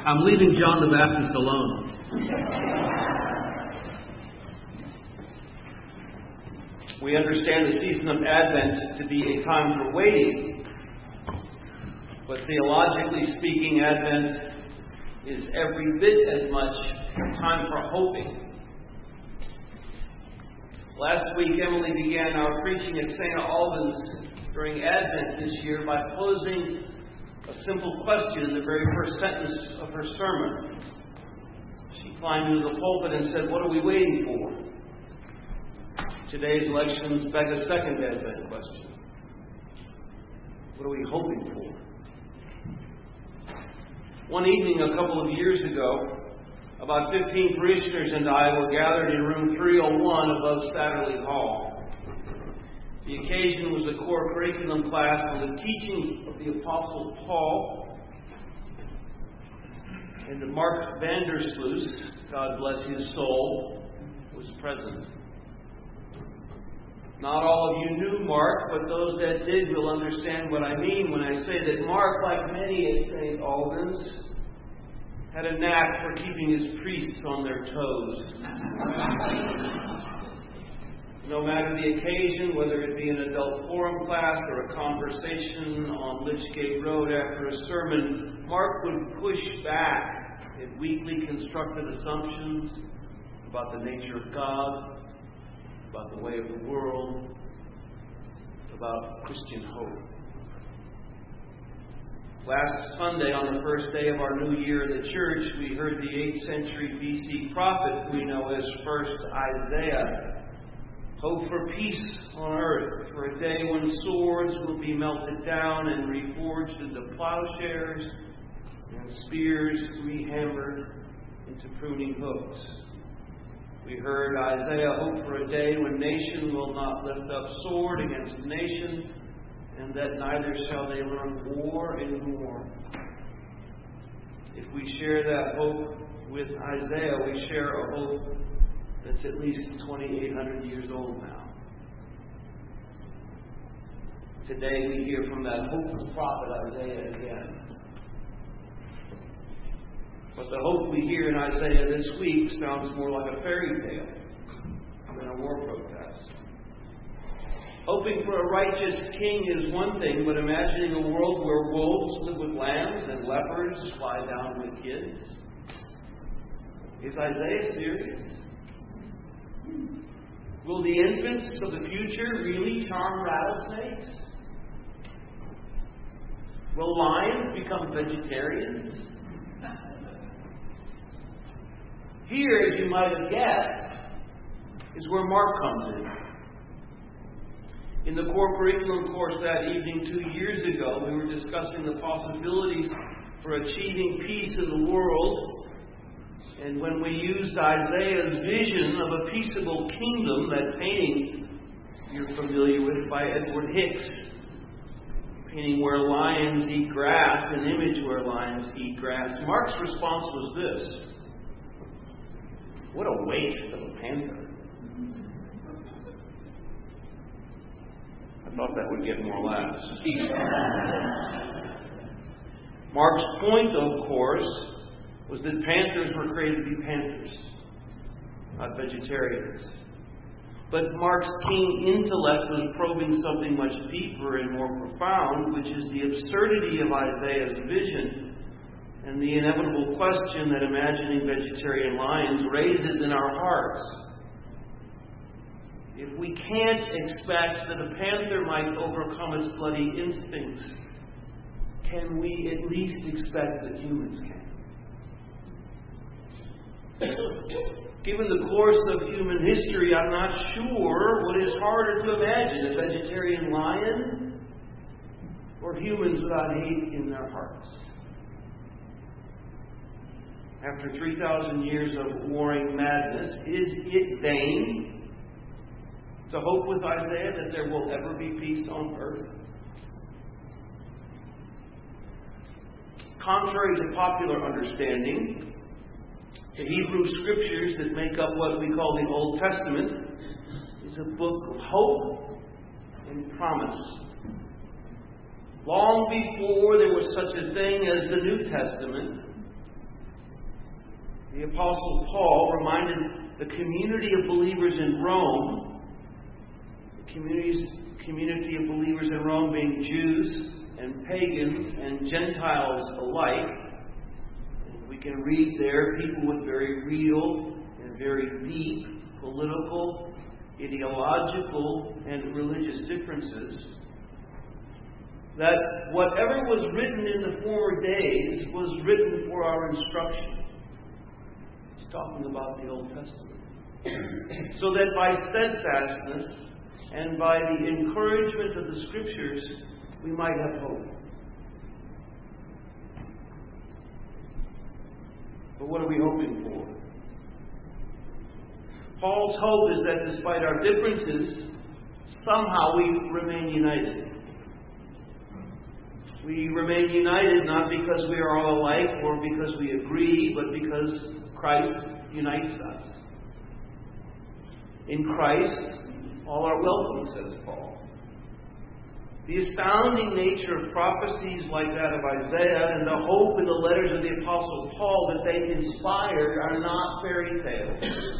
I'm leaving John the Baptist alone. We understand the season of Advent to be a time for waiting, but theologically speaking, Advent is every bit as much a time for hoping. Last week, Emily began our preaching at St. Albans during Advent this year by posing a simple question in the very first sentence of her sermon. She climbed into the pulpit and said, "What are we waiting for?" Today's elections beg a second Advent question. What are we hoping for? One evening a couple of years ago, about 15 parishioners and I were gathered in room 301 above Satterley Hall. The occasion was a core curriculum class on the teachings of the Apostle Paul. And Mark Vandersloot, God bless his soul, was present. Not all of you knew Mark, but those that did will understand what I mean when I say that Mark, like many at St. Albans, had a knack for keeping his priests on their toes. No matter the occasion, whether it be an adult forum class or a conversation on Lichgate Road after a sermon, Mark would push back at weakly constructed assumptions about the nature of God, about the way of the world, about Christian hope. Last Sunday, on the first day of our new year in the church, we heard the 8th century BC prophet we know as First Isaiah. Hope for peace on earth, for a day when swords will be melted down and reforged into plowshares and spears rehammered into pruning hooks. We heard Isaiah hope for a day when nation will not lift up sword against nation, and that neither shall they learn war anymore. If we share that hope with Isaiah, we share a hope that's at least 2,800 years old now. Today we hear from that hopeful prophet Isaiah again. But the hope we hear in Isaiah this week sounds more like a fairy tale than a war protest. Hoping for a righteous king is one thing, but imagining a world where wolves live with lambs and leopards lie down with kids? Is Isaiah serious? Will the infants of the future really charm rattlesnakes? Will lions become vegetarians? Here, as you might have guessed, is where Mark comes in. In the core curriculum course that evening 2 years ago, we were discussing the possibilities for achieving peace in the world. And when we used Isaiah's vision of a peaceable kingdom, that painting you're familiar with by Edward Hicks, painting where lions eat grass, an image where lions eat grass, Mark's response was this: what a waste of a panther. I thought that would get more laughs. Mark's point, of course, was that panthers were created to be panthers, not vegetarians. But Mark's keen intellect was probing something much deeper and more profound, which is the absurdity of Isaiah's vision and the inevitable question that imagining vegetarian lions raises in our hearts. If we can't expect that a panther might overcome its bloody instincts, can we at least expect that humans can? Given the course of human history, I'm not sure what is harder to imagine, a vegetarian lion or humans without hate in their hearts. After 3,000 years of warring madness, is it vain to hope with Isaiah that there will ever be peace on earth? Contrary to popular understanding, the Hebrew Scriptures that make up what we call the Old Testament is a book of hope and promise. Long before there was such a thing as the New Testament, The Apostle Paul reminded the community of believers in Rome, the community of believers in Rome being Jews and pagans and Gentiles alike. We can read there people with very real and very deep political, ideological, and religious differences. That whatever was written in the former days was written for our instruction. He's talking about the Old Testament. So that by steadfastness and by the encouragement of the Scriptures, we might have hope. But what are we hoping for? Paul's hope is that despite our differences, somehow we remain united. We remain united not because we are all alike or because we agree, but because Christ unites us. In Christ, all are welcome, says Paul. The astounding nature of prophecies like that of Isaiah and the hope in the letters of the Apostle Paul that they inspired are not fairy tales.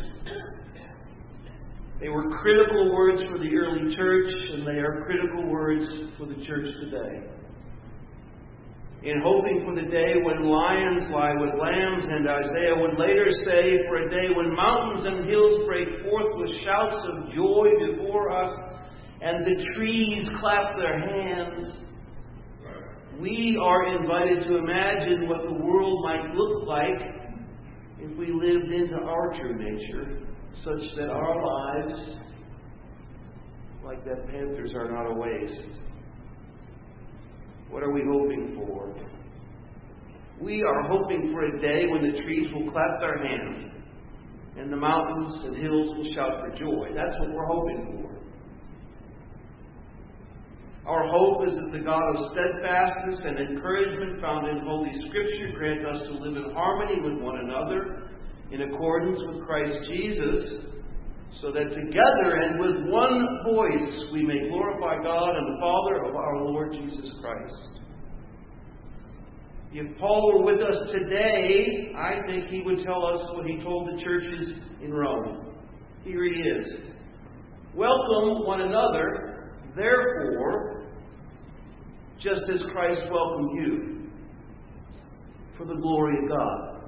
They were critical words for the early church, and they are critical words for the church today. In hoping for the day when lions lie with lambs, and Isaiah would later say, for a day when mountains and hills break forth with shouts of joy before us, and the trees clap their hands, we are invited to imagine what the world might look like if we lived into our true nature, such that our lives, like that panther's, are not a waste. What are we hoping for? We are hoping for a day when the trees will clap their hands and the mountains and hills will shout for joy. That's what we're hoping for. Our hope is that the God of steadfastness and encouragement found in Holy Scripture grant us to live in harmony with one another in accordance with Christ Jesus, so that together and with one voice we may glorify God and the Father of our Lord Jesus Christ. If Paul were with us today, I think he would tell us what he told the churches in Rome. Here he is. Welcome one another, therefore, just as Christ welcomed you, for the glory of God.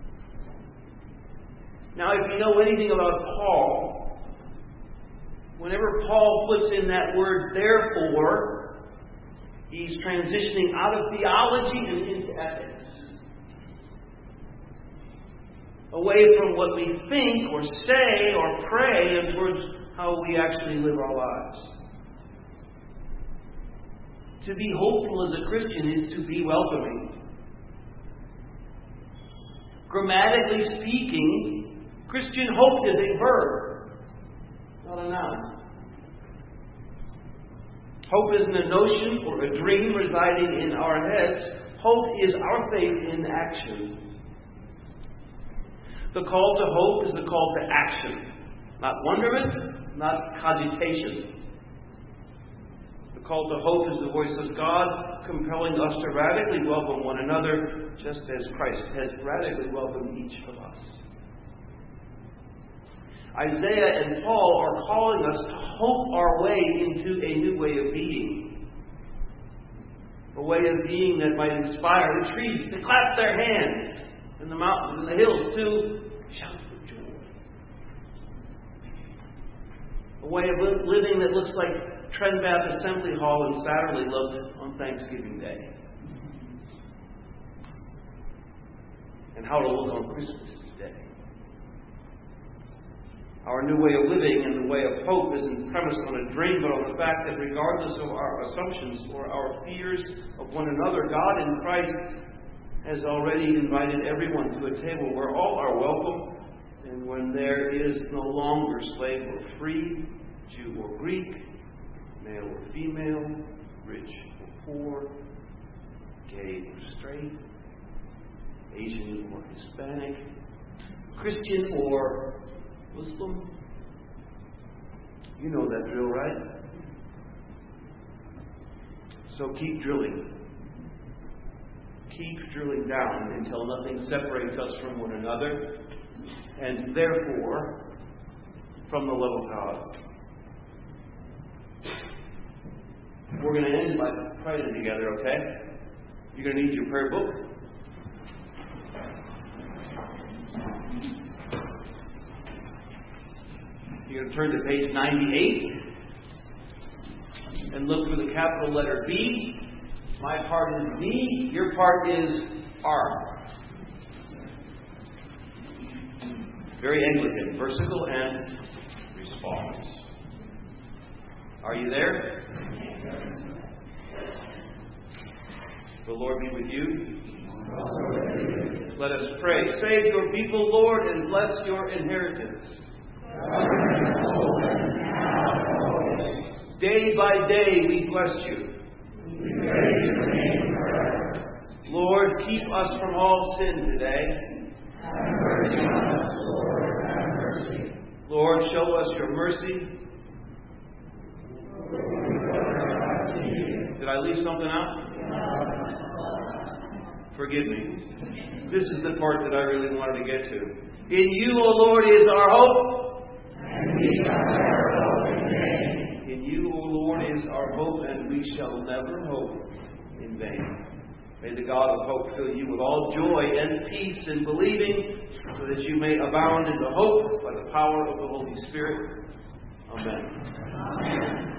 Now, if you know anything about Paul, whenever Paul puts in that word, therefore, he's transitioning out of theology and into ethics. Away from what we think or say or pray and towards how we actually live our lives. To be hopeful as a Christian is to be welcoming. Grammatically speaking, Christian hope is a verb, not a noun. Hope isn't a notion or a dream residing in our heads. Hope is our faith in action. The call to hope is the call to action. Not wonderment, not cogitation. The call to hope is the voice of God compelling us to radically welcome one another, just as Christ has radically welcomed each of us. Isaiah and Paul are calling us to hope our way into a new way of being. A way of being that might inspire the trees to clap their hands and the mountains and the hills to shout for joy. A way of living that looks like Trenbath Assembly Hall in Satterley looked on Thanksgiving Day. And how to look on Christmas Day. Our new way of living and the way of hope isn't premised on a dream, but on the fact that regardless of our assumptions or our fears of one another, God in Christ has already invited everyone to a table where all are welcome, and when there is no longer slave or free, Jew or Greek, male or female, rich or poor, gay or straight, Asian or Hispanic, Christian or Muslim. You know that drill, right? So keep drilling. keep drilling down until nothing separates us from one another, and therefore from the love of God. We're going to end by praying together, okay? You're going to need your prayer book. You're going to turn to page 98 and look for the capital letter B. My part is D. Your part is R. Very Anglican. Versicle and response. Are you there? The Lord be with you. Let us pray. Save your people, Lord, and bless your inheritance. Day by day we bless you. Lord, keep us from all sin today. Lord, show us your mercy. Did I leave something out? Forgive me. This is the part that I really wanted to get to. In you, O Lord, is our hope. In you, O Lord, is our hope, and we shall never hope in vain. May the God of hope fill you with all joy and peace in believing, so that you may abound in the hope by the power of the Holy Spirit. Amen.